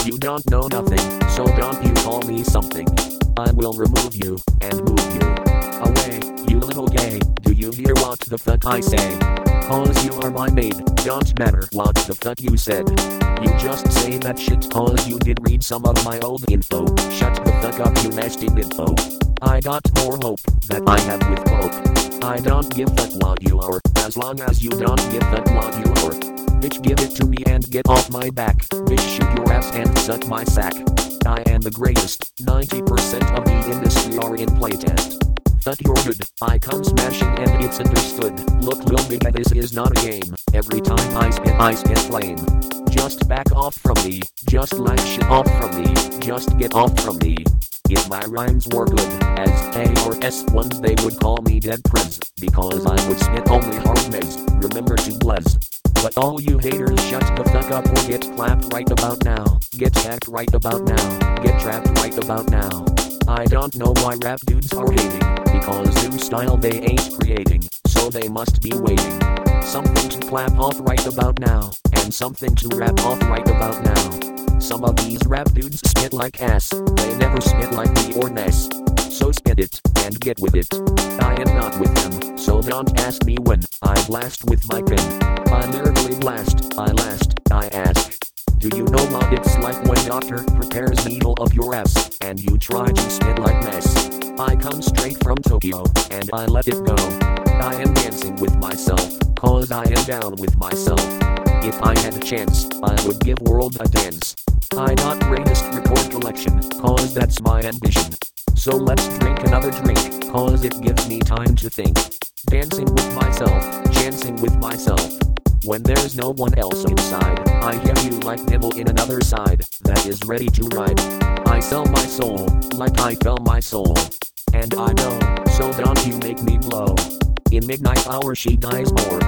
You don't know nothing, so don't you call me something. I will remove you, and move you away, you little gay. Do you hear what the fuck I say? Cause you are my maid, don't matter what the fuck you said. You just say that shit cause you did read some of my old info. Shut the fuck up, you nasty info. I got more hope that I have with Pope. I don't give fuck what you are, as long as you don't give fuck what you are. Bitch, give it to me and get off my back. Bitch, shoot your ass and suck my sack. I am the greatest, 90% of the industry are in playtest. Fuck your good, I come smashing and it's understood. Look lil nigga, this is not a game. Every time I spit flame. Just back off from me, just like shit off from me, just get off from me. If my rhymes were good, as A or S ones they would call me dead prez, because I would spit only hard mez, remember to bless. But all you haters shut the fuck up or get clapped right about now. Get sacked right about now. Get trapped right about now. I don't know why rap dudes are hating, because new style they ain't creating, so they must be waiting. Something to clap off right about now, and something to rap off right about now. Some of these rap dudes spit like ass, they never spit like me or Ness. So spit it, and get with it. I am not with them, so don't ask me when. I blast with my pen. I lyrically blast, I last, I ask. Do you know what it's like when doctor prepares needle of your ass, and you try to spit like mess? I come straight from Tokyo, and I let it go. I am dancing with myself, cause I am down with myself. If I had a chance, I would give world a dance. I got greatest record collection, cause that's my ambition. So let's drink another drink, cause it gives me time to think. Dancing with myself, chancing with myself. When there's no one else inside, I hear you like nibble in another side, that is ready to ride. I sell my soul, like I fell my soul. And I know, so don't you make me blow. In midnight hour she dies more,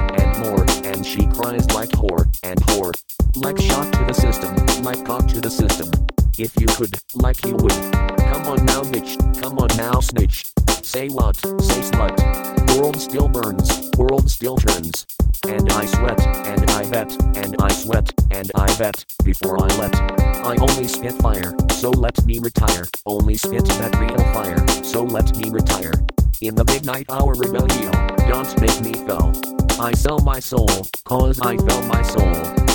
and she cries like whore, and whore. Like shock to the system, like cock to the system. If you could, like you would. Come on now bitch, come on now snitch. Say what, say slut. World still burns, world still turns. And I sweat, and I bet, and I sweat, and I bet, before I let. I only spit fire, so let me retire. Only spit that real fire, so let me retire. In the midnight hour rebellion, don't make me fell. I sell my soul, cause I fell my soul.